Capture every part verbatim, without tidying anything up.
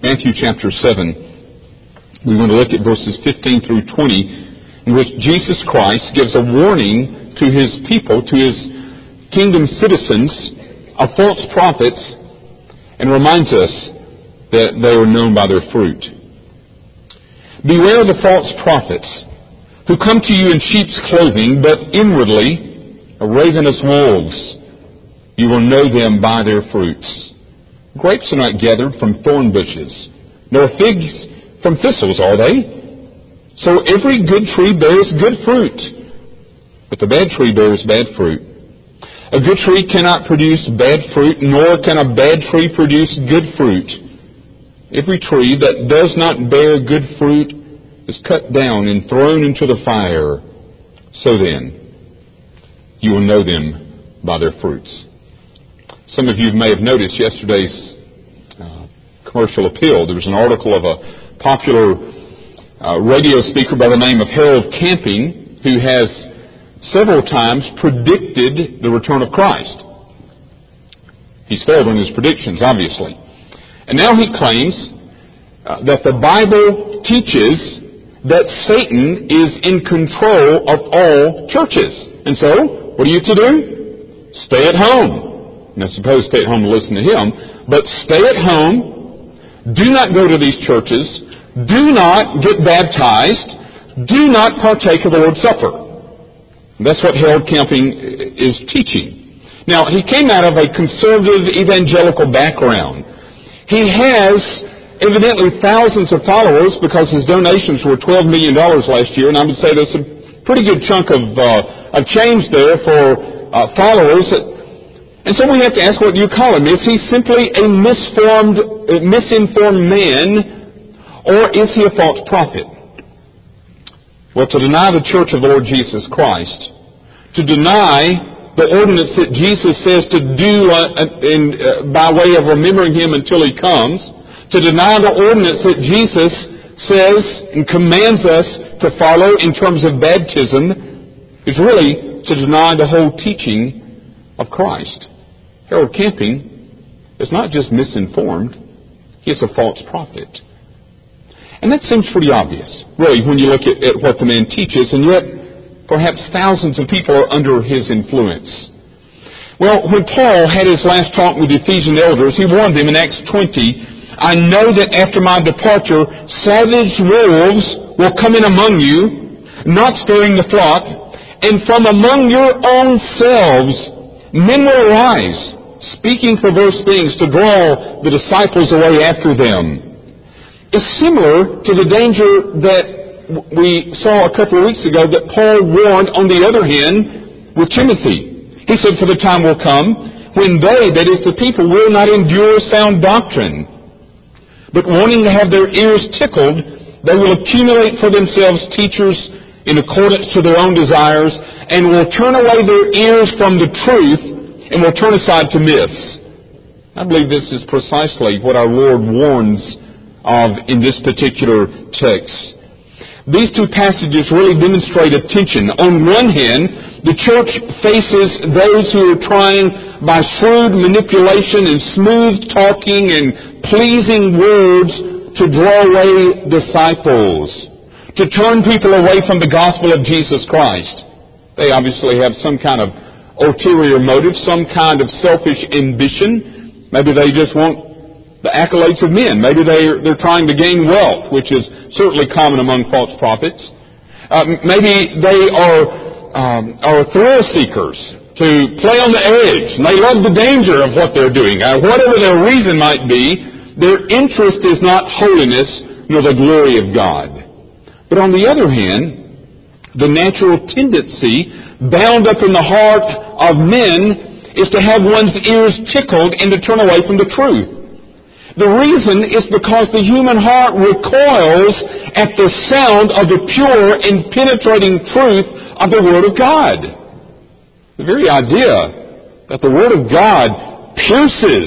Matthew chapter seven. We want to look at verses fifteen through twenty, in which Jesus Christ gives a warning to His people, to His kingdom citizens, of false prophets, and reminds us that they are known by their fruit. Beware of the false prophets, who come to you in sheep's clothing, but inwardly are ravenous wolves. You will know them by their fruits. Grapes are not gathered from thorn bushes, nor figs from thistles, are they? So every good tree bears good fruit, but the bad tree bears bad fruit. A good tree cannot produce bad fruit, nor can a bad tree produce good fruit. Every tree that does not bear good fruit is cut down and thrown into the fire. So then, you will know them by their fruits. Some of you may have noticed yesterday's uh, commercial appeal. There was an article of a popular uh, radio speaker by the name of Harold Camping, who has several times predicted the return of Christ. He's failed in his predictions, obviously. And now he claims uh, that the Bible teaches that Satan is in control of all churches. And so, what are you to do? Stay at home. Now, suppose stay at home and listen to him, but stay at home. Do not go to these churches. Do not get baptized. Do not partake of the Lord's Supper. That's what Harold Camping is teaching. Now, he came out of a conservative evangelical background. He has evidently thousands of followers because his donations were twelve million dollars last year, and I would say there's a pretty good chunk of, uh, of change there for uh, followers. And so we have to ask, what do you call him? Is he simply a misformed, uh, misinformed man, or is he a false prophet? Well, to deny the church of the Lord Jesus Christ, to deny the ordinance that Jesus says to do uh, in, uh, by way of remembering Him until He comes, to deny the ordinance that Jesus says and commands us to follow in terms of baptism, is really to deny the whole teaching of Christ. Harold Camping is not just misinformed, he is a false prophet. And that seems pretty obvious, really, when you look at, at what the man teaches, and yet perhaps thousands of people are under his influence. Well, when Paul had his last talk with the Ephesian elders, he warned them in Acts twenty, I know that after my departure, savage wolves will come in among you, not sparing the flock, and from among your own selves men will arise, speaking perverse things to draw the disciples away after them. It's similar to the danger that we saw a couple of weeks ago that Paul warned, on the other hand, with Timothy. He said, for the time will come when they, that is the people, will not endure sound doctrine, but wanting to have their ears tickled, they will accumulate for themselves teachers in accordance to their own desires, and will turn away their ears from the truth, and will turn aside to myths. I believe this is precisely what our Lord warns of in this particular text. These two passages really demonstrate a tension. On one hand, the church faces those who are trying by shrewd manipulation and smooth talking and pleasing words to draw away disciples, to turn people away from the gospel of Jesus Christ. They obviously have some kind of ulterior motive, some kind of selfish ambition. Maybe they just want the accolades of men. Maybe they're, they're trying to gain wealth, which is certainly common among false prophets. Uh, maybe they are, um, are thrill seekers to play on the edge, and they love the danger of what they're doing. Uh, whatever their reason might be, their interest is not holiness nor the glory of God. But on the other hand, the natural tendency bound up in the heart of men is to have one's ears tickled and to turn away from the truth. The reason is because the human heart recoils at the sound of the pure and penetrating truth of the Word of God. The very idea that the Word of God pierces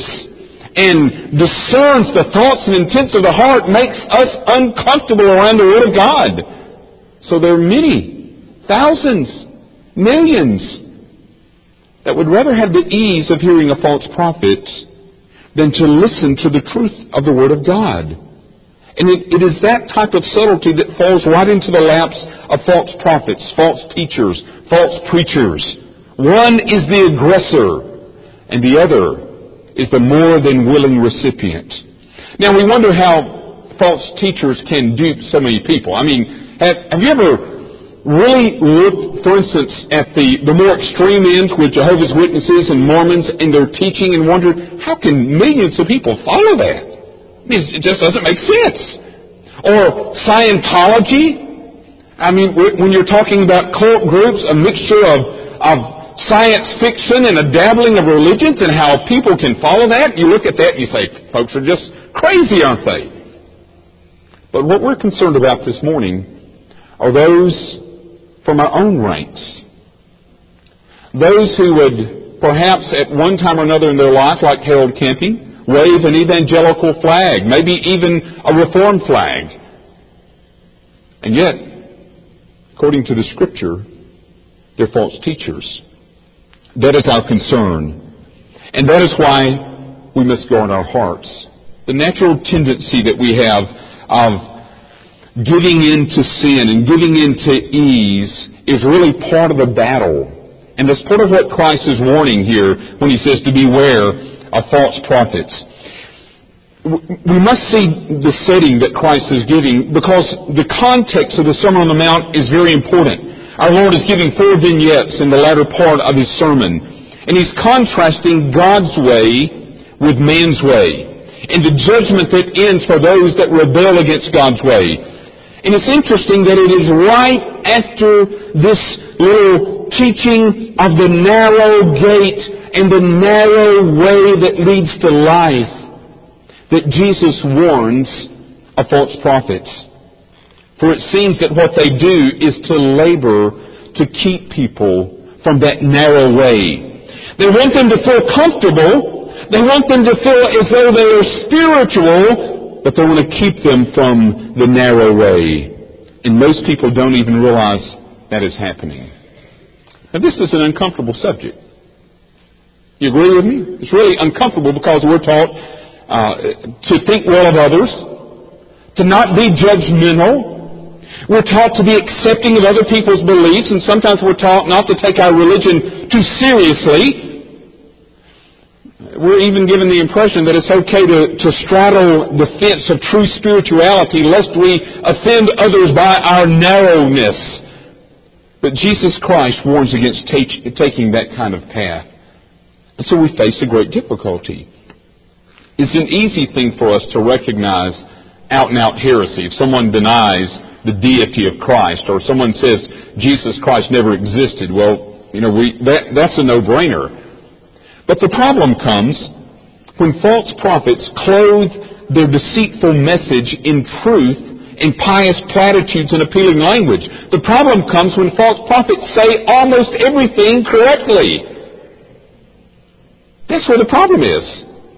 and discerns the thoughts and intents of the heart makes us uncomfortable around the Word of God. So there are many, thousands, millions that would rather have the ease of hearing a false prophet than to listen to the truth of the Word of God. And it, it is that type of subtlety that falls right into the laps of false prophets, false teachers, false preachers. One is the aggressor, and the other is the more than willing recipient. Now we wonder how false teachers can dupe so many people. I mean, have, have you ever really looked, for instance, at the, the more extreme ends with Jehovah's Witnesses and Mormons and their teaching and wondered, how can millions of people follow that? I mean, it just doesn't make sense. Or Scientology. I mean, when you're talking about cult groups, a mixture of, of science fiction and a dabbling of religions and how people can follow that, you look at that and you say, folks are just crazy, aren't they? But what we're concerned about this morning are those from our own ranks. Those who would perhaps at one time or another in their life, like Harold Camping, wave an evangelical flag, maybe even a reform flag. And yet, according to the Scripture, they're false teachers. That is our concern. And that is why we must guard our hearts. The natural tendency that we have of giving in to sin and giving in to ease is really part of the battle. And that's part of what Christ is warning here when He says to beware of false prophets. We must see the setting that Christ is giving because the context of the Sermon on the Mount is very important. Our Lord is giving four vignettes in the latter part of His sermon. And He's contrasting God's way with man's way and the judgment that ends for those that rebel against God's way. And it's interesting that it is right after this little teaching of the narrow gate and the narrow way that leads to life that Jesus warns of false prophets. For it seems that what they do is to labor to keep people from that narrow way. They want them to feel comfortable. They want them to feel as though they are spiritual, but they want to keep them from the narrow way. And most people don't even realize that is happening. Now this is an uncomfortable subject. You agree with me? It's really uncomfortable because we're taught uh, to think well of others, to not be judgmental. We're taught to be accepting of other people's beliefs, and sometimes we're taught not to take our religion too seriously. We're even given the impression that it's okay to, to straddle the fence of true spirituality lest we offend others by our narrowness. But Jesus Christ warns against take, taking that kind of path. And so we face a great difficulty. It's an easy thing for us to recognize out-and-out heresy. If someone denies the deity of Christ, or someone says Jesus Christ never existed, well, you know, we that, that's a no-brainer. But the problem comes when false prophets clothe their deceitful message in truth, in pious platitudes and appealing language. The problem comes when false prophets say almost everything correctly. That's where the problem is.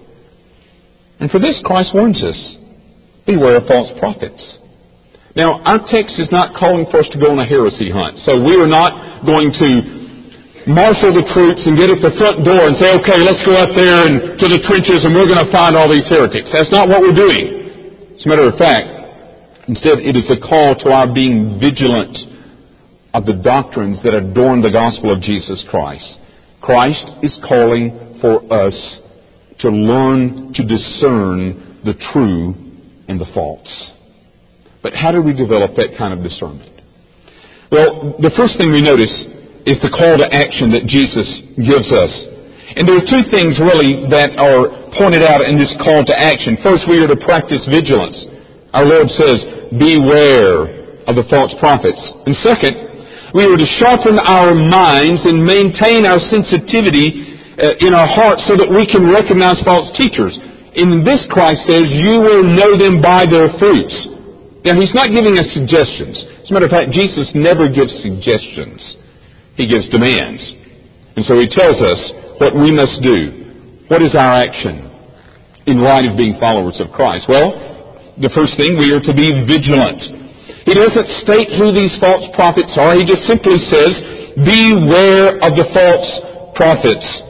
And for this, Christ warns us, beware of false prophets. Now, our text is not calling for us to go on a heresy hunt. So we are not going to marshal the troops and get at the front door and say, okay, let's go out there and to the trenches and we're going to find all these heretics. That's not what we're doing. As a matter of fact, instead it is a call to our being vigilant of the doctrines that adorn the gospel of Jesus Christ. Christ is calling for us to learn to discern the true and the false. But how do we develop that kind of discernment? Well, the first thing we notice is the call to action that Jesus gives us. And there are two things really that are pointed out in this call to action. First, we are to practice vigilance. Our Lord says, beware of the false prophets. And second, we are to sharpen our minds and maintain our sensitivity uh, in our hearts so that we can recognize false teachers. In this, Christ says, you will know them by their fruits. Now, He's not giving us suggestions. As a matter of fact, Jesus never gives suggestions. He gives demands. And so He tells us what we must do. What is our action in light of being followers of Christ? Well, the first thing, we are to be vigilant. He doesn't state who these false prophets are. He just simply says, beware of the false prophets.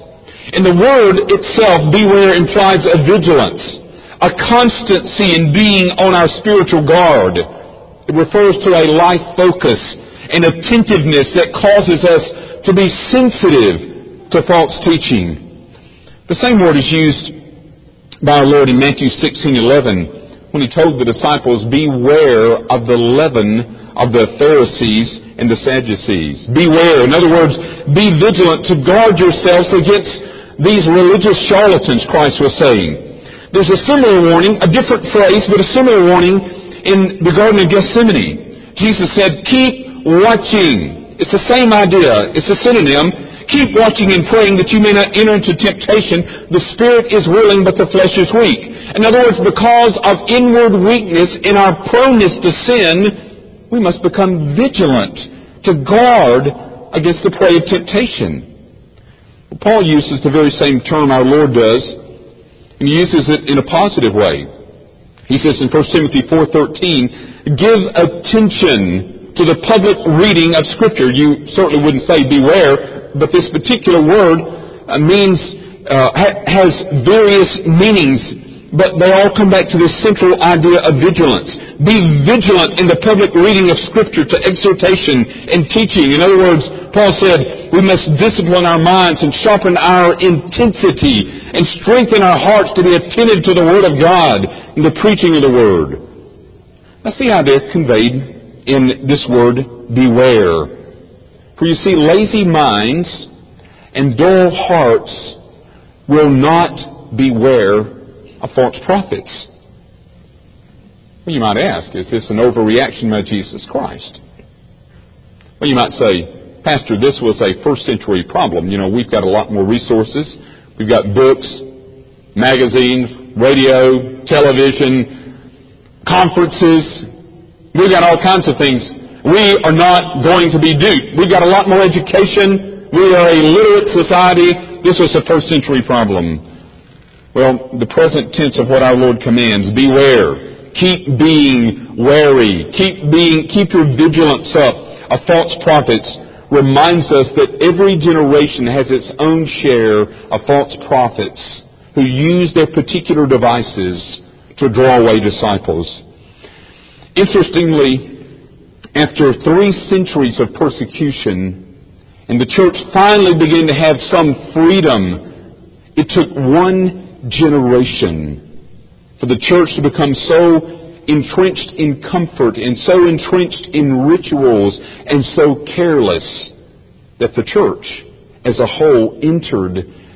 And the word itself, beware, implies a vigilance, a constancy in being on our spiritual guard. It refers to a life focus, an attentiveness that causes us to be sensitive to false teaching. The same word is used by our Lord in Matthew sixteen eleven when He told the disciples, beware of the leaven of the Pharisees and the Sadducees. Beware. In other words, be vigilant to guard yourselves against these religious charlatans, Christ was saying. There's a similar warning, a different phrase, but a similar warning in the Garden of Gethsemane. Jesus said, keep watching. It's the same idea. It's a synonym. Keep watching and praying that you may not enter into temptation. The spirit is willing, but the flesh is weak. In other words, because of inward weakness in our proneness to sin, we must become vigilant to guard against the prey of temptation. Well, Paul uses the very same term our Lord does, and he uses it in a positive way. He says in First Timothy four thirteen, give attention to the public reading of Scripture. You certainly wouldn't say beware, but this particular word uh, means uh, ha- has various meanings, but they all come back to this central idea of vigilance. Be vigilant in the public reading of Scripture to exhortation and teaching. In other words, Paul said we must discipline our minds and sharpen our intensity and strengthen our hearts to be attentive to the Word of God and the preaching of the Word. That's the idea conveyed in this word, beware. For you see, lazy minds and dull hearts will not beware of false prophets. Well, you might ask, is this an overreaction by Jesus Christ? Well, you might say, Pastor, this was a first century problem. You know, we've got a lot more resources. We've got books, magazines, radio, television, conferences. We've got all kinds of things. We are not going to be duped. We've got a lot more education. We are a literate society. This was a first century problem. Well, the present tense of what our Lord commands, beware. Keep being wary. Keep being, keep your vigilance up of false prophets. Reminds us that every generation has its own share of false prophets who use their particular devices to draw away disciples. Interestingly, after three centuries of persecution, and the church finally began to have some freedom, it took one generation for the church to become so entrenched in comfort and so entrenched in rituals and so careless that the church as a whole entered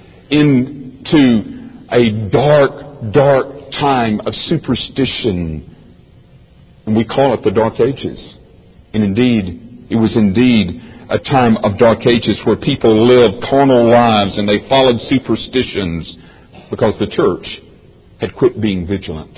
into a dark, dark time of superstition. And we call it the Dark Ages. And indeed, it was indeed a time of dark ages where people lived carnal lives and they followed superstitions because the church had quit being vigilant.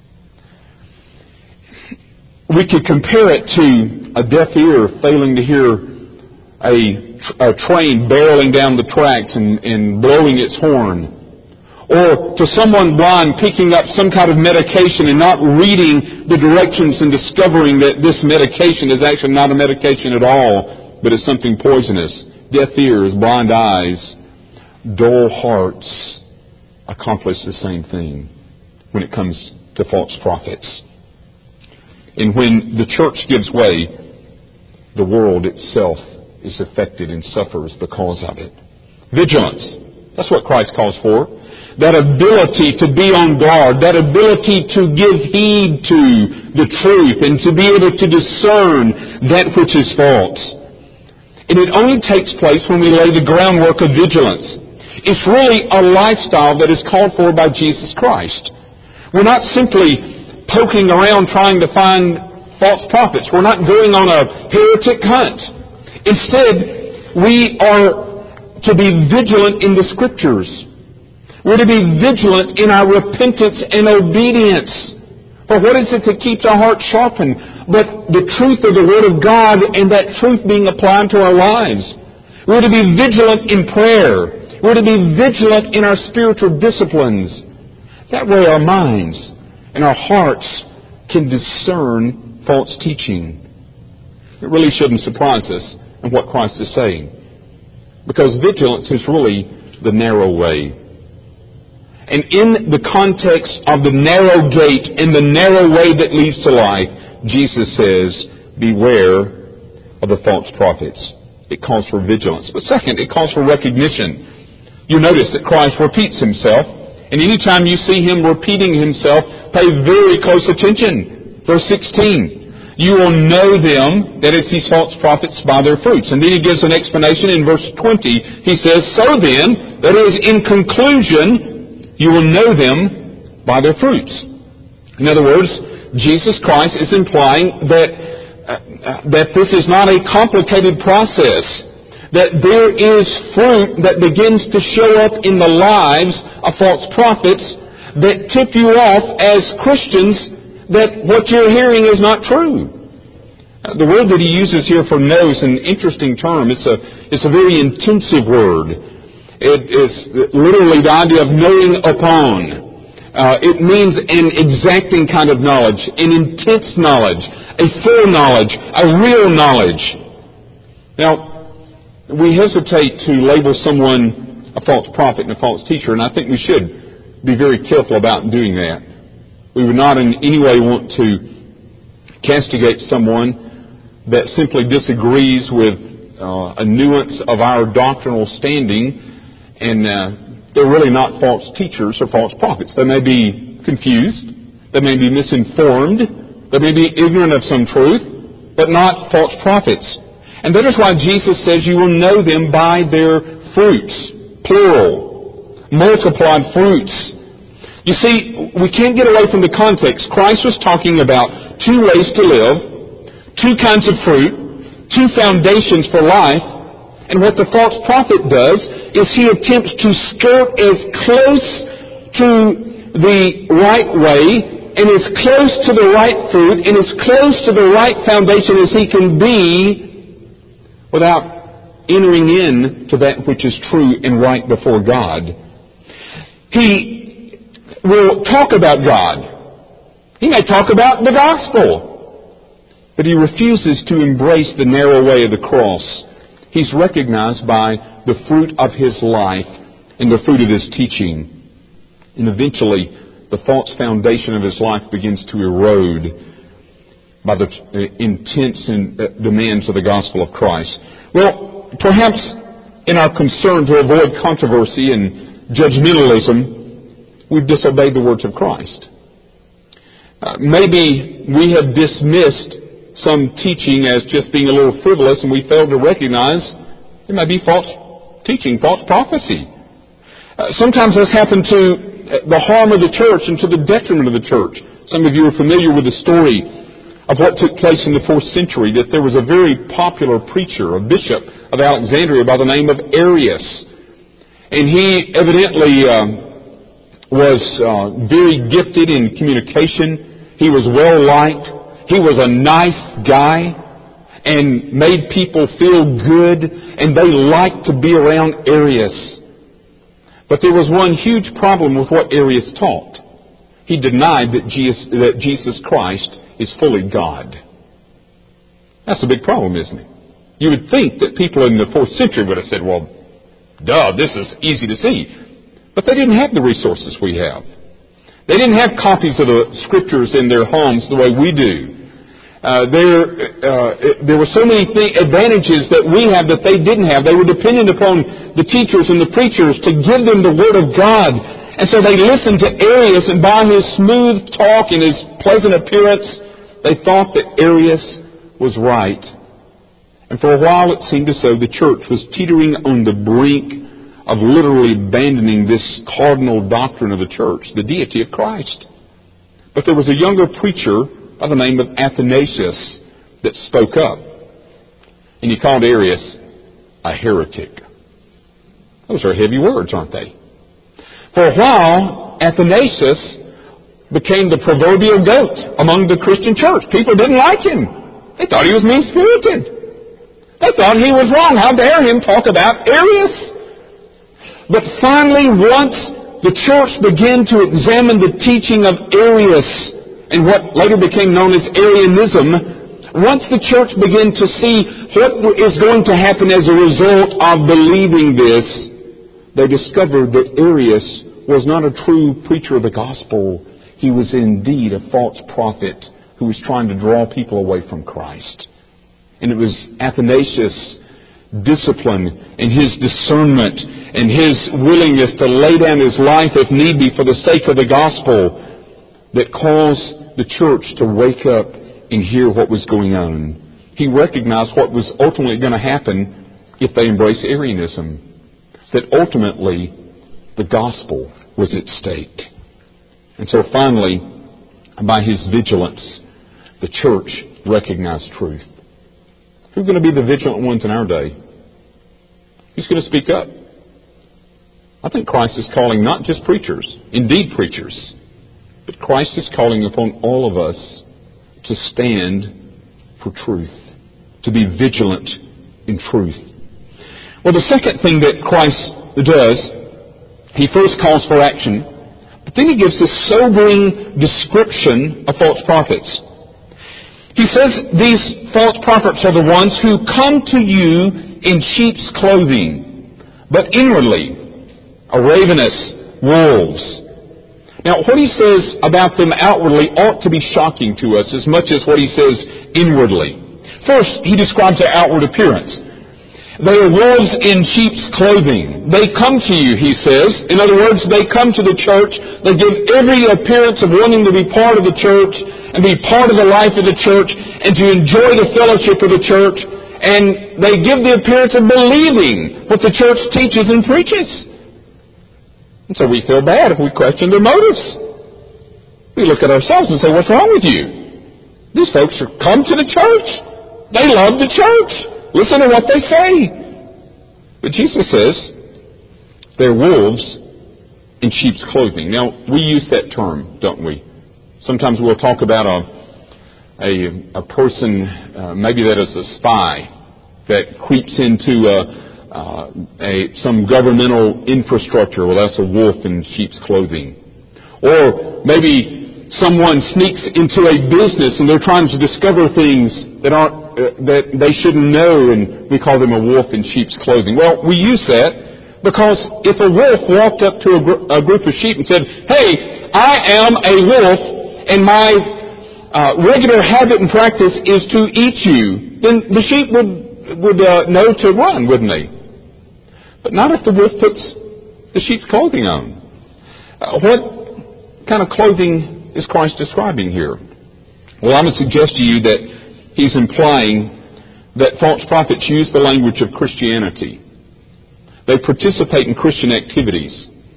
We could compare it to a deaf ear failing to hear a, a train barreling down the tracks and, and blowing its horn. Or to someone blind picking up some kind of medication and not reading the directions and discovering that this medication is actually not a medication at all, but is something poisonous. Deaf ears, blind eyes, dull hearts accomplish the same thing when it comes to false prophets. And when the church gives way, the world itself is affected and suffers because of it. Vigilance. That's what Christ calls for. That ability to be on guard, that ability to give heed to the truth and to be able to discern that which is false. And it only takes place when we lay the groundwork of vigilance. It's really a lifestyle that is called for by Jesus Christ. We're not simply poking around trying to find false prophets. We're not going on a heretic hunt. Instead, we are to be vigilant in the Scriptures. We're to be vigilant in our repentance and obedience. For what is it that keeps our hearts sharpened but the truth of the Word of God and that truth being applied to our lives? We're to be vigilant in prayer. We're to be vigilant in our spiritual disciplines. That way our minds and our hearts can discern false teaching. It really shouldn't surprise us in what Christ is saying. Because vigilance is really the narrow way. And in the context of the narrow gate and the narrow way that leads to life, Jesus says, beware of the false prophets. It calls for vigilance. But second, it calls for recognition. You notice that Christ repeats himself. And anytime you see him repeating himself, pay very close attention. Verse sixteen. You will know them, that is, these false prophets, by their fruits. And then he gives an explanation in verse twenty. He says, so then, that is, in conclusion, you will know them by their fruits. In other words, Jesus Christ is implying that, uh, that this is not a complicated process. That there is fruit that begins to show up in the lives of false prophets that tip you off as Christians that what you're hearing is not true. Uh, the word that he uses here for know is an interesting term. It's a, it's a very intensive word. It is literally the idea of knowing upon. Uh, it means an exacting kind of knowledge, an intense knowledge, a full knowledge, a real knowledge. Now, we hesitate to label someone a false prophet and a false teacher, and I think we should be very careful about doing that. We would not in any way want to castigate someone that simply disagrees with uh, a nuance of our doctrinal standing, and uh, they're really not false teachers or false prophets. They may be confused, they may be misinformed, they may be ignorant of some truth, but not false prophets. And that is why Jesus says you will know them by their fruits, plural, multiplied fruits. You see, we can't get away from the context. Christ was talking about two ways to live, two kinds of fruit, two foundations for life. And what the false prophet does is he attempts to skirt as close to the right way and as close to the right fruit and as close to the right foundation as he can be without entering in to that which is true and right before God. He will talk about God. He may talk about the gospel, but he refuses to embrace the narrow way of the cross. He's recognized by the fruit of his life and the fruit of his teaching. And eventually, the false foundation of his life begins to erode by the intense demands of the gospel of Christ. Well, perhaps in our concern to avoid controversy and judgmentalism, we've disobeyed the words of Christ. Uh, maybe we have dismissed some teaching as just being a little frivolous, and we failed to recognize it may be false teaching, false prophecy. Uh, sometimes this happened to the harm of the church and to the detriment of the church. Some of you are familiar with the story of what took place in the fourth century, that there was a very popular preacher, a bishop of Alexandria by the name of Arius. And he evidently um, was uh, very gifted in communication. He was well liked. He was a nice guy and made people feel good, and they liked to be around Arius. But there was one huge problem with what Arius taught. He denied that Jesus, that Jesus Christ is fully God. That's a big problem, isn't it? You would think that people in the fourth century would have said, well, duh, this is easy to see. But they didn't have the resources we have. They didn't have copies of the Scriptures in their homes the way we do. Uh, there, uh, there were so many th- advantages that we have that they didn't have. They were dependent upon the teachers and the preachers to give them the Word of God. And so they listened to Arius, and by his smooth talk and his pleasant appearance, they thought that Arius was right. And for a while it seemed as though the church was teetering on the brink of literally abandoning this cardinal doctrine of the church, the deity of Christ. But there was a younger preacher by the name of Athanasius that spoke up. And he called Arius a heretic. Those are heavy words, aren't they? For a while, Athanasius became the proverbial goat among the Christian church. People didn't like him. They thought he was mean-spirited. They thought he was wrong. How dare him talk about Arius? But finally, once the church began to examine the teaching of Arius and what later became known as Arianism, once the church began to see what is going to happen as a result of believing this, they discovered that Arius was not a true preacher of the gospel. He was indeed a false prophet who was trying to draw people away from Christ. And it was Athanasius' discipline and his discernment and his willingness to lay down his life if need be for the sake of the gospel that caused the church to wake up and hear what was going on. He recognized what was ultimately going to happen if they embraced Arianism. That ultimately the gospel was at stake. And so finally, by his vigilance, the church recognized truth. Who's going to be the vigilant ones in our day? Who's going to speak up? I think Christ is calling not just preachers, indeed preachers, but Christ is calling upon all of us to stand for truth, to be vigilant in truth. Well, the second thing that Christ does, he first calls for action, but then he gives this sobering description of false prophets. He says these false prophets are the ones who come to you in sheep's clothing, but inwardly are ravenous wolves. Now, what he says about them outwardly ought to be shocking to us as much as what he says inwardly. First, he describes their outward appearance. They are wolves in sheep's clothing. They come to you, he says. In other words, they come to the church. They give every appearance of wanting to be part of the church and be part of the life of the church and to enjoy the fellowship of the church. And they give the appearance of believing what the church teaches and preaches. And so we feel bad if we question their motives. We look at ourselves and say, what's wrong with you? These folks are come to the church. They love the church. Listen to what they say. But Jesus says, they're wolves in sheep's clothing. Now, we use that term, don't we? Sometimes we'll talk about a a, a person, uh, maybe that is a spy, that creeps into a, uh, a some governmental infrastructure. Well, that's a wolf in sheep's clothing. Or maybe someone sneaks into a business and they're trying to discover things that aren't uh, that they shouldn't know, and we call them a wolf in sheep's clothing. Well, we use that because if a wolf walked up to a, gr- a group of sheep and said, "Hey, I am a wolf, and my uh, regular habit and practice is to eat you," then the sheep would would uh, know to run, wouldn't they? But not if the wolf puts the sheep's clothing on. Uh, what kind of clothing is Christ describing here? Well, I'm going to suggest to you that he's implying that false prophets use the language of Christianity. They participate in Christian activities.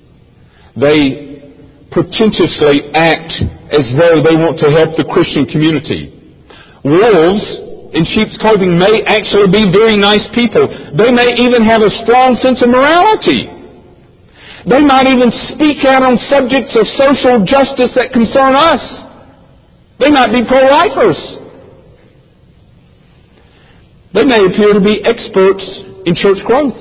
They pretentiously act as though they want to help the Christian community. Wolves in sheep's clothing may actually be very nice people. They may even have a strong sense of morality. They might even speak out on subjects of social justice that concern us. They might be pro-lifers. They may appear to be experts in church growth.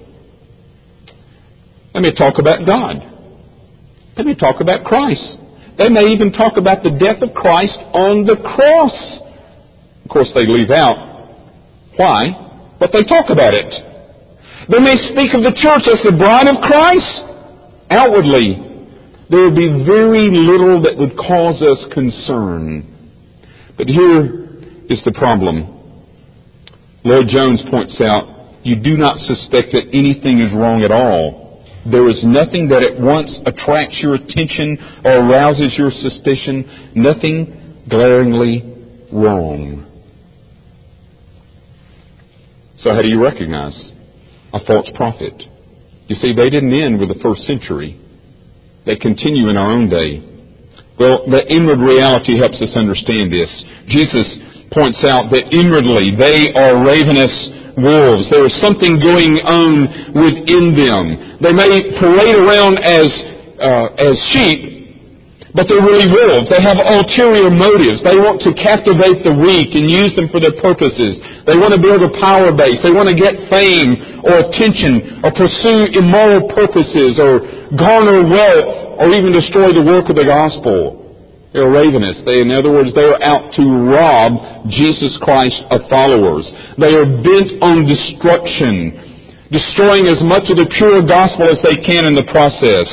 They may talk about God. They may talk about Christ. They may even talk about the death of Christ on the cross. Of course, they leave out why, but they talk about it. They may speak of the church as the bride of Christ. Outwardly, there would be very little that would cause us concern. But here is the problem. Lloyd Jones points out, you do not suspect that anything is wrong at all. There is nothing that at once attracts your attention or arouses your suspicion. Nothing glaringly wrong. So how do you recognize a false prophet? You see, they didn't end with the first century. They continue in our own day. Well, the inward reality helps us understand this. Jesus points out that inwardly they are ravenous wolves. There is something going on within them. They may parade around as uh, as sheep, but they're really wolves. They have ulterior motives. They want to captivate the weak and use them for their purposes. They want to build a power base. They want to get fame or attention or pursue immoral purposes or garner wealth or even destroy the work of the gospel. They're ravenous. They, in other words, they are out to rob Jesus Christ of followers. They are bent on destruction. destroying as much of the pure gospel as they can in the process.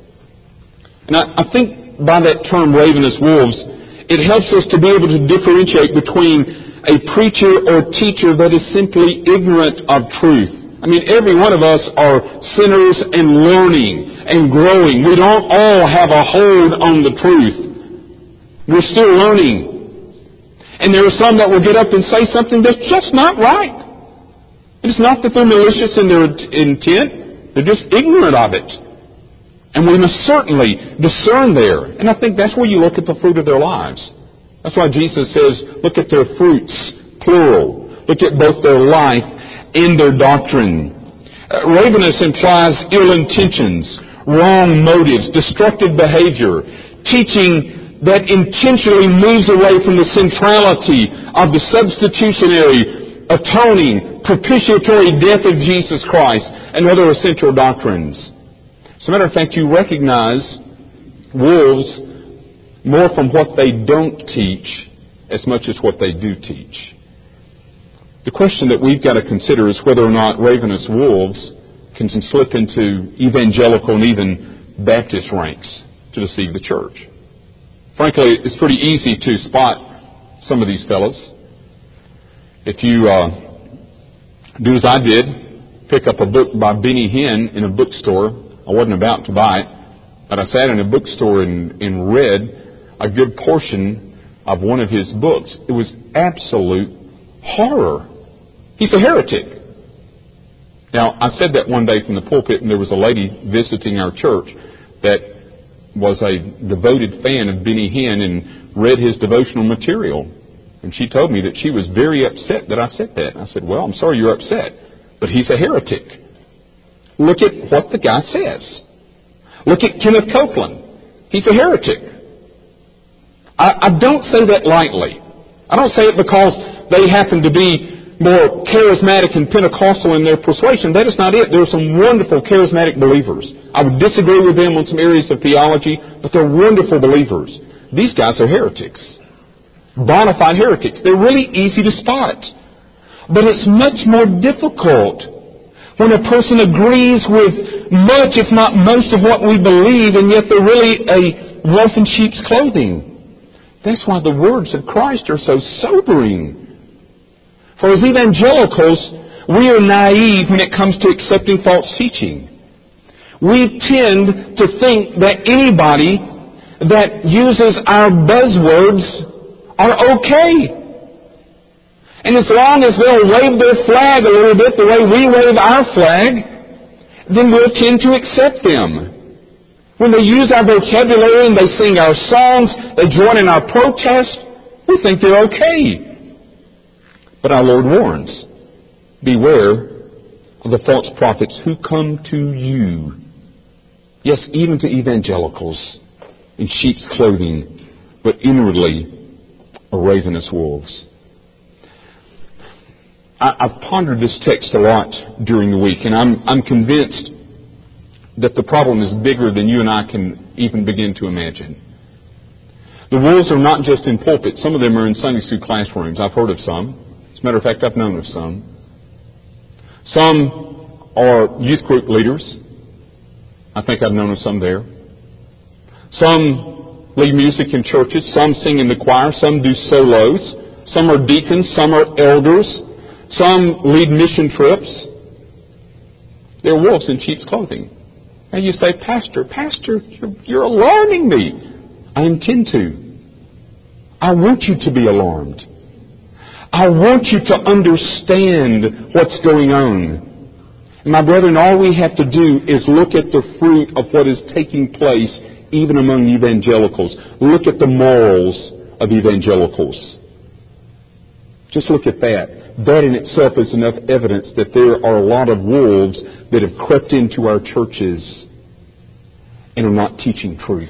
And I, I think by that term, ravenous wolves, it helps us to be able to differentiate between a preacher or teacher that is simply ignorant of truth. I mean, every one of us are sinners and learning and growing. We don't all have a hold on the truth. We're still learning. And there are some that will get up and say something that's just not right. It's not that they're malicious in their intent. They're just ignorant of it. And we must certainly discern there. And I think that's where you look at the fruit of their lives. That's why Jesus says, look at their fruits, plural. Look at both their life and their doctrine. Uh, ravenous implies ill intentions, wrong motives, destructive behavior, teaching that intentionally moves away from the centrality of the substitutionary, atoning, propitiatory death of Jesus Christ and other essential doctrines. As a matter of fact, you recognize wolves more from what they don't teach as much as what they do teach. The question that we've got to consider is whether or not ravenous wolves can slip into evangelical and even Baptist ranks to deceive the church. Frankly, it's pretty easy to spot some of these fellows. If you uh, do as I did, pick up a book by Benny Hinn in a bookstore. I wasn't about to buy it, but I sat in a bookstore and, and read a good portion of one of his books. It was absolute horror. He's a heretic. Now, I said that one day from the pulpit, and there was a lady visiting our church that was a devoted fan of Benny Hinn and read his devotional material. And she told me that she was very upset that I said that. I said, well, I'm sorry you're upset, but he's a heretic. Look at what the guy says. Look at Kenneth Copeland. He's a heretic. I, I don't say that lightly. I don't say it because they happen to be more charismatic and Pentecostal in their persuasion. That is not it. There are some wonderful charismatic believers. I would disagree with them on some areas of theology, but they're wonderful believers. These guys are heretics. Bona fide heretics. They're really easy to spot. But it's much more difficult when a person agrees with much, if not most, of what we believe, and yet they're really a wolf in sheep's clothing. That's why the words of Christ are so sobering. For as evangelicals, we are naive when it comes to accepting false teaching. We tend to think that anybody that uses our buzzwords are okay. And as long as they'll wave their flag a little bit the way we wave our flag, then we'll tend to accept them. When they use our vocabulary and they sing our songs, they join in our protest, we think they're okay. But our Lord warns, beware of the false prophets who come to you. Yes, even to evangelicals in sheep's clothing, but inwardly are ravenous wolves. I, I've pondered this text a lot during the week, and I'm, I'm convinced that the problem is bigger than you and I can even begin to imagine. The wolves are not just in pulpits. Some of them are in Sunday school classrooms. I've heard of some. As a matter of fact, I've known of some. Some are youth group leaders. I think I've known of some there. Some lead music in churches. Some sing in the choir. Some do solos. Some are deacons. Some are elders. Some lead mission trips. They're wolves in sheep's clothing. And you say, Pastor, Pastor, you're, you're alarming me. I intend to. I want you to be alarmed. I want you to understand what's going on. And my brethren, all we have to do is look at the fruit of what is taking place even among evangelicals. Look at the morals of evangelicals. Just look at that. That in itself is enough evidence that there are a lot of wolves that have crept into our churches and are not teaching truth.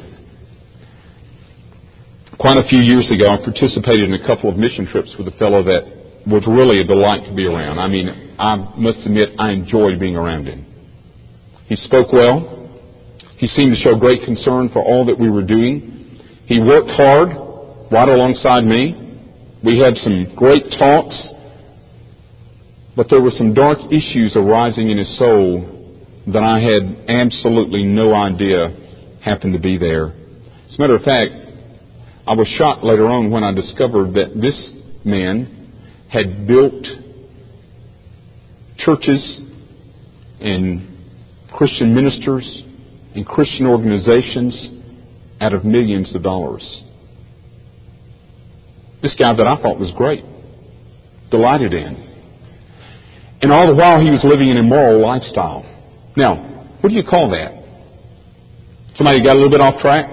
Quite a few years ago, I participated in a couple of mission trips with a fellow that was really a delight to be around. I mean, I must admit, I enjoyed being around him. He spoke well. He seemed to show great concern for all that we were doing. He worked hard right alongside me. We had some great talks. But there were some dark issues arising in his soul that I had absolutely no idea happened to be there. As a matter of fact, I was shocked later on when I discovered that this man had built churches and Christian ministers and Christian organizations out of millions of dollars. This guy that I thought was great, delighted in. And all the while he was living an immoral lifestyle. Now, what do you call that? Somebody got a little bit off track?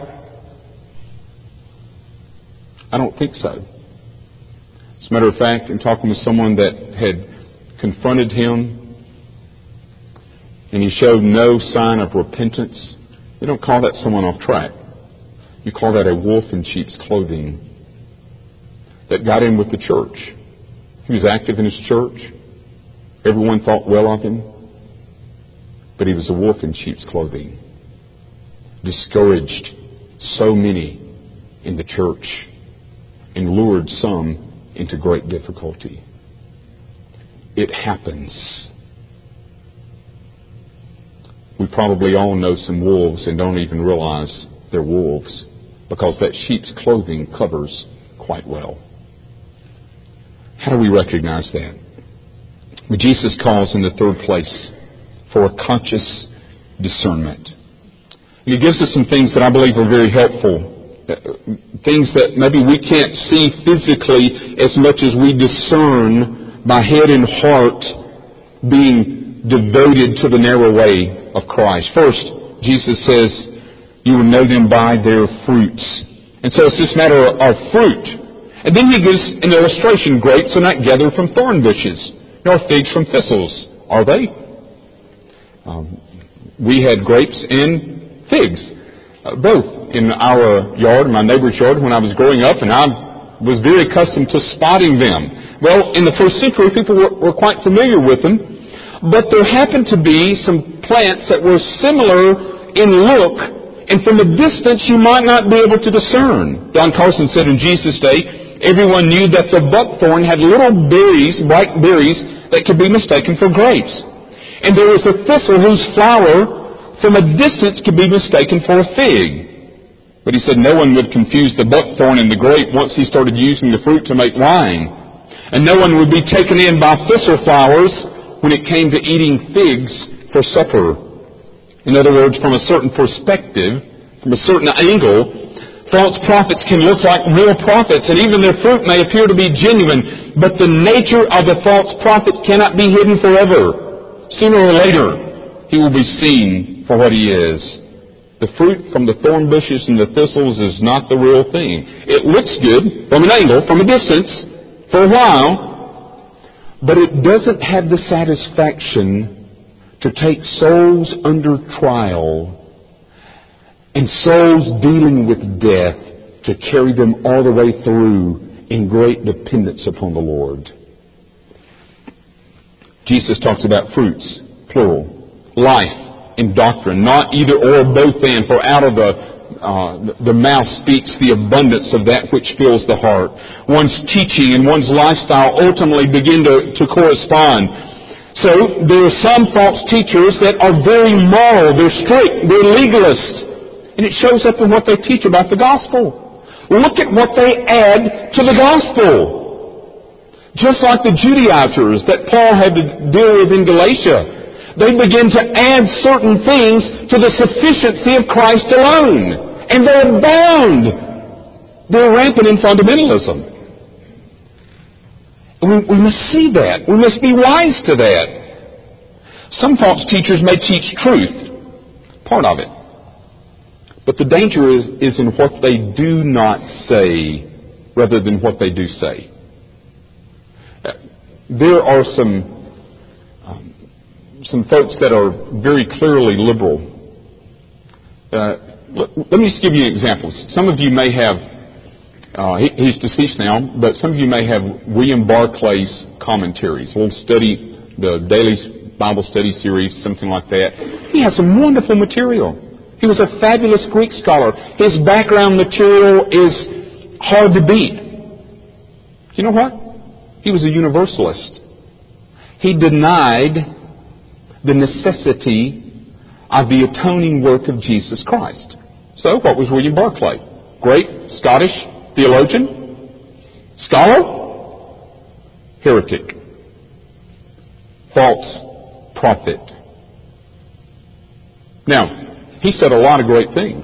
I don't think so. As a matter of fact, in talking with someone that had confronted him and he showed no sign of repentance, you don't call that someone off track. You call that a wolf in sheep's clothing that got in with the church. He was active in his church. Everyone thought well of him. But he was a wolf in sheep's clothing. Discouraged so many in the church and lured some into great difficulty. It happens. We probably all know some wolves and don't even realize they're wolves because that sheep's clothing covers quite well. How do we recognize that? Well, Jesus calls in the third place for a conscious discernment. And he gives us some things that I believe are very helpful. Things that maybe we can't see physically as much as we discern by head and heart being devoted to the narrow way of Christ. First, Jesus says, you will know them by their fruits. And so it's this matter of fruit. And then he gives an illustration. Grapes are not gathered from thorn bushes, nor figs from thistles, are they? Um, we had grapes and figs, uh, both in our yard, my neighbor's yard, when I was growing up, and I was very accustomed to spotting them. Well, in the first century, people were, were quite familiar with them, but there happened to be some plants that were similar in look, and from a distance you might not be able to discern. Don Carson said in Jesus' day, everyone knew that the buckthorn had little berries, bright berries, that could be mistaken for grapes. And there was a thistle whose flower, from a distance, could be mistaken for a fig. But he said no one would confuse the buckthorn and the grape once he started using the fruit to make wine. And no one would be taken in by thistle flowers when it came to eating figs for supper. In other words, from a certain perspective, from a certain angle, false prophets can look like real prophets, and even their fruit may appear to be genuine, but the nature of the false prophet cannot be hidden forever. Sooner or later, he will be seen for what he is. The fruit from the thorn bushes and the thistles is not the real thing. It looks good from an angle, from a distance, for a while, but it doesn't have the satisfaction to take souls under trial and souls dealing with death to carry them all the way through in great dependence upon the Lord. Jesus talks about fruits, plural, life and doctrine, not either or, both and, for out of the uh, the mouth speaks the abundance of that which fills the heart. One's teaching and one's lifestyle ultimately begin to, to correspond. So there are some false teachers that are very moral, they're strict, they're legalist. And it shows up in what they teach about the gospel. Look at what they add to the gospel. Just like the Judaizers that Paul had to deal with in Galatia. They begin to add certain things to the sufficiency of Christ alone. And they abound. They're rampant in fundamentalism. We, we must see that. We must be wise to that. Some false teachers may teach truth. Part of it. But the danger is, is in what they do not say rather than what they do say. There are some um, some folks that are very clearly liberal. Uh, let, let me just give you examples. Some of you may have, uh, he, he's deceased now, but some of you may have William Barclay's commentaries, a little study, the daily Bible study series, something like that. He has some wonderful material. He was a fabulous Greek scholar. His background material is hard to beat. You know what? He was a universalist. he denied the necessity of the atoning work of Jesus Christ. So, what was William Barclay? Great Scottish theologian? Scholar? Heretic. False prophet. Now, he said a lot of great things.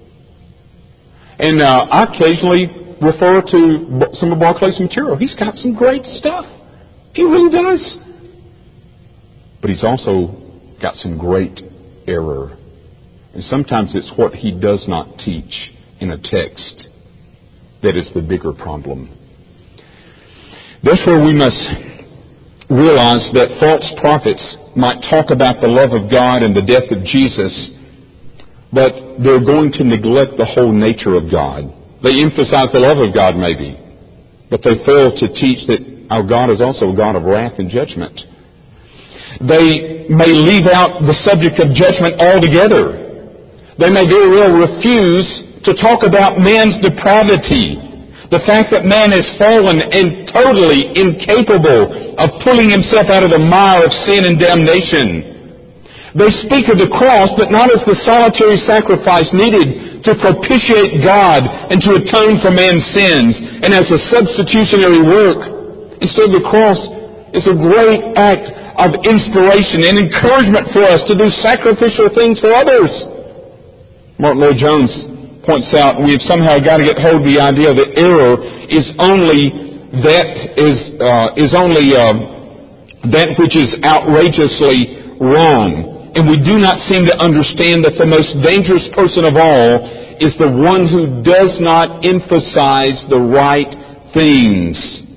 And uh, I occasionally refer to some of Barclay's material. He's got some great stuff. He really does. But he's also got some great error. And sometimes it's what he does not teach in a text that is the bigger problem. That's where we must realize that false prophets might talk about the love of God and the death of Jesus, but they're going to neglect the whole nature of God. They emphasize the love of God maybe, but they fail to teach that our God is also a God of wrath and judgment. They may leave out the subject of judgment altogether. They may very well refuse to talk about man's depravity, the fact that man is fallen and totally incapable of pulling himself out of the mire of sin and damnation. They speak of the cross, but not as the solitary sacrifice needed to propitiate God and to atone for man's sins, and as a substitutionary work. Instead, the cross is a great act of inspiration and encouragement for us to do sacrificial things for others. Martin Lloyd-Jones points out we have somehow got to get hold of the idea that error is only that is uh, is only uh, that which is outrageously wrong, and we do not seem to understand that the most dangerous person of all is the one who does not emphasize the right things.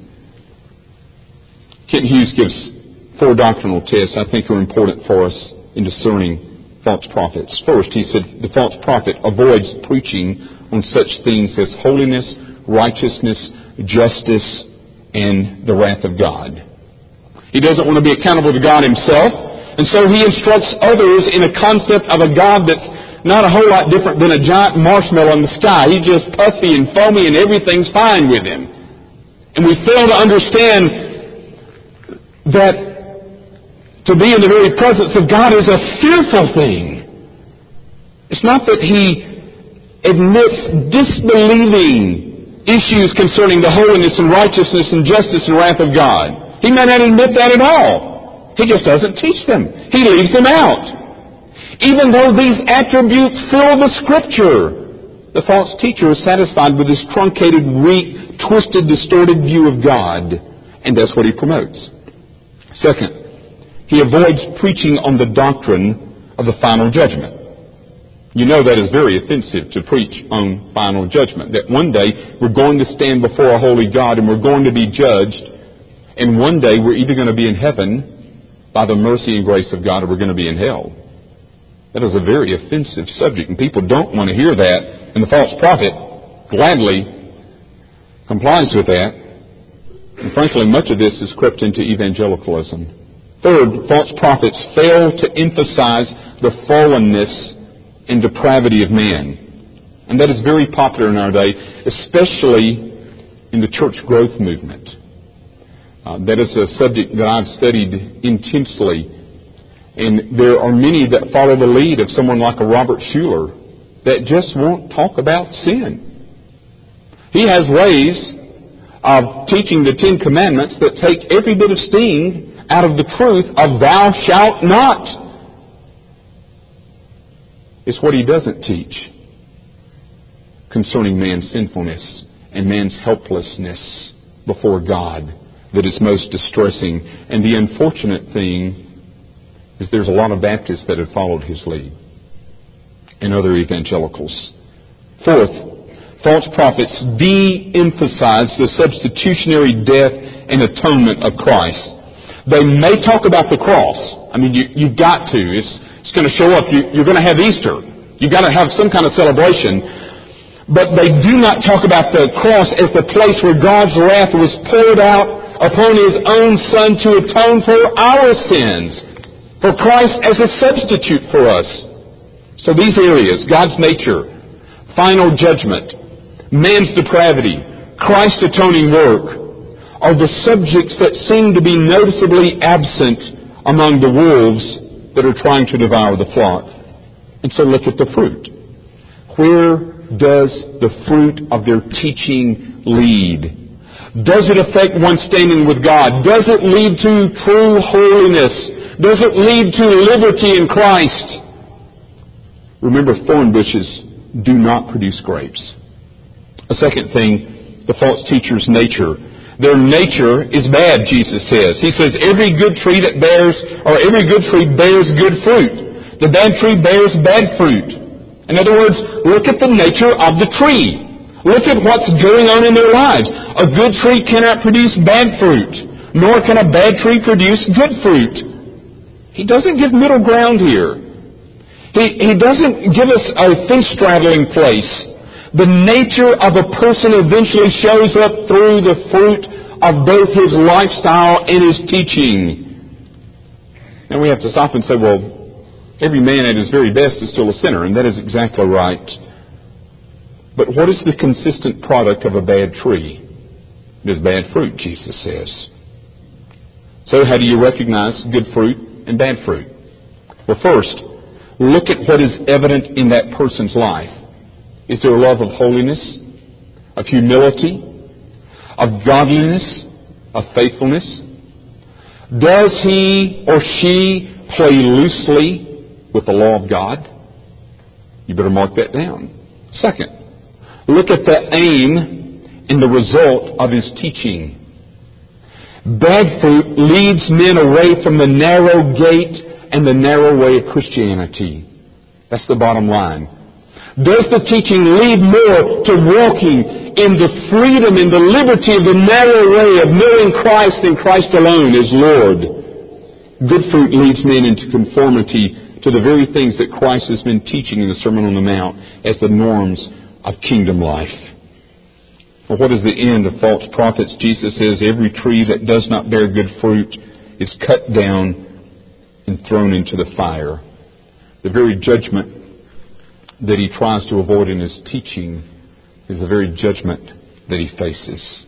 Kent Hughes gives four doctrinal tests I think are important for us in discerning false prophets. First, he said the false prophet avoids preaching on such things as holiness, righteousness, justice, and the wrath of God. He doesn't want to be accountable to God himself, and so he instructs others in a concept of a God that's not a whole lot different than a giant marshmallow in the sky. He's just puffy and foamy and everything's fine with him. And we fail to understand that to be in the very presence of God is a fearful thing. It's not that he admits disbelieving issues concerning the holiness and righteousness and justice and wrath of God. He may not admit that at all. He just doesn't teach them. He leaves them out. Even though these attributes fill the Scripture, the false teacher is satisfied with this truncated, weak, twisted, distorted view of God, and that's what he promotes. Second, he avoids preaching on the doctrine of the final judgment. You know that is very offensive to preach on final judgment. That one day we're going to stand before a holy God and we're going to be judged. And one day we're either going to be in heaven by the mercy and grace of God or we're going to be in hell. That is a very offensive subject. And people don't want to hear that. And the false prophet gladly complies with that. And frankly, much of this has crept into evangelicalism. Third, false prophets fail to emphasize the fallenness and depravity of man. And that is very popular in our day, especially in the church growth movement. Uh, that is a subject that I've studied intensely. And there are many that follow the lead of someone like a Robert Schuller that just won't talk about sin. He has ways of teaching the Ten Commandments that take every bit of sting out of the truth of thou shalt not. It's what he doesn't teach concerning man's sinfulness and man's helplessness before God that is most distressing. And the unfortunate thing is there's a lot of Baptists that have followed his lead and other evangelicals. Fourth, false prophets de-emphasize the substitutionary death and atonement of Christ. They may talk about the cross. I mean, you, you've got to. It's, it's going to show up. You, you're going to have Easter. You've got to have some kind of celebration. But they do not talk about the cross as the place where God's wrath was poured out upon His own Son to atone for our sins. For Christ as a substitute for us. So these areas, God's nature, final judgment, man's depravity, Christ's atoning work, are the subjects that seem to be noticeably absent among the wolves that are trying to devour the flock. And so look at the fruit. Where does the fruit of their teaching lead? Does it affect one's standing with God? Does it lead to true holiness? Does it lead to liberty in Christ? Remember, thorn bushes do not produce grapes. A second thing, the false teacher's nature. Their nature is bad, Jesus says. He says every good tree that bears, or every good tree bears good fruit. The bad tree bears bad fruit. In other words, look at the nature of the tree. Look at what's going on in their lives. A good tree cannot produce bad fruit, nor can a bad tree produce good fruit. He doesn't give middle ground here. He, he doesn't give us a fence-straddling place. The nature of a person eventually shows up through the fruit of both his lifestyle and his teaching. And we have to stop and say, well, every man at his very best is still a sinner, and that is exactly right. But what is the consistent product of a bad tree? It is bad fruit, Jesus says. So how do you recognize good fruit and bad fruit? Well, first, look at what is evident in that person's life. Is there a love of holiness, of humility, of godliness, of faithfulness? Does he or she play loosely with the law of God? You better mark that down. Second, look at the aim and the result of his teaching. Bad fruit leads men away from the narrow gate and the narrow way of Christianity. That's the bottom line. Does the teaching lead more to walking in the freedom and the liberty of the narrow way of knowing Christ and Christ alone as Lord? Good fruit leads men into conformity to the very things that Christ has been teaching in the Sermon on the Mount as the norms of kingdom life. Well, what is the end of false prophets? Jesus says every tree that does not bear good fruit is cut down and thrown into the fire. The very judgment that he tries to avoid in his teaching is the very judgment that he faces.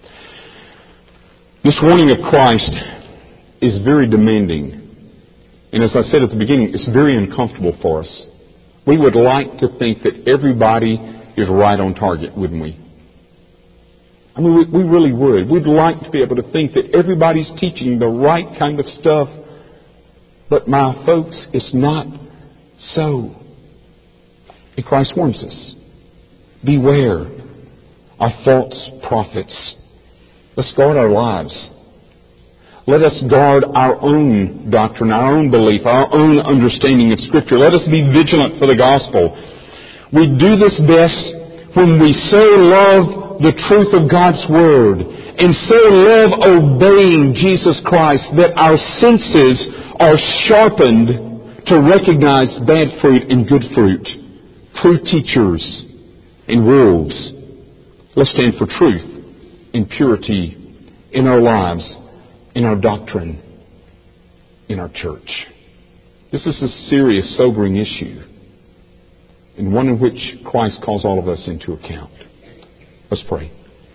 This warning of Christ is very demanding. And as I said at the beginning, it's very uncomfortable for us. We would like to think that everybody is right on target, wouldn't we? I mean, we, we really would. We'd like to be able to think that everybody's teaching the right kind of stuff. But my folks, it's not so. And Christ warns us. Beware of false prophets. Let's guard our lives. Let us guard our own doctrine, our own belief, our own understanding of Scripture. Let us be vigilant for the gospel. We do this best when we so love the truth of God's Word and so love obeying Jesus Christ that our senses are sharpened to recognize bad fruit and good fruit, true teachers and wolves. Let's stand for truth and purity in our lives, in our doctrine, in our church. This is a serious, sobering issue, and one in which Christ calls all of us into account. Let's pray.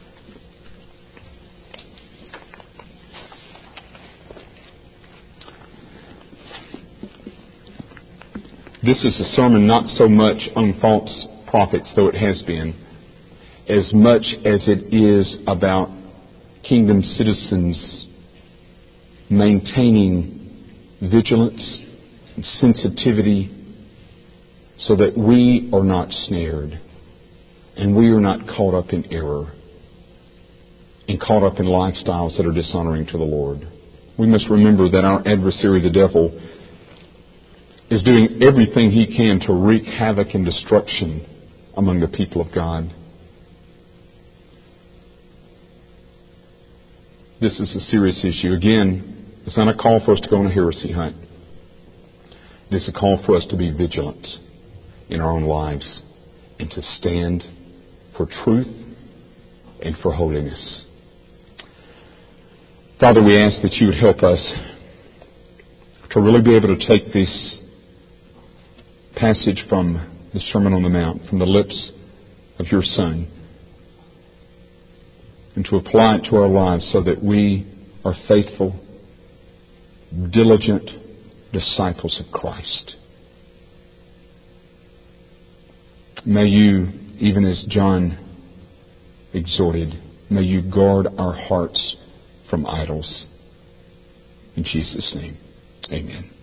This is a sermon not so much on false prophets, though it has been, as much as it is about kingdom citizens maintaining vigilance and sensitivity so that we are not snared and we are not caught up in error and caught up in lifestyles that are dishonoring to the Lord. We must remember that our adversary, the devil, is doing everything he can to wreak havoc and destruction among the people of God. This is a serious issue. Again, it's not a call for us to go on a heresy hunt. It is a call for us to be vigilant in our own lives and to stand for truth and for holiness. Father, we ask that you would help us to really be able to take this passage from the Sermon on the Mount, from the lips of your Son, and to apply it to our lives so that we are faithful, diligent disciples of Christ. May you, even as John exhorted, may you guard our hearts from idols. In Jesus' name, amen.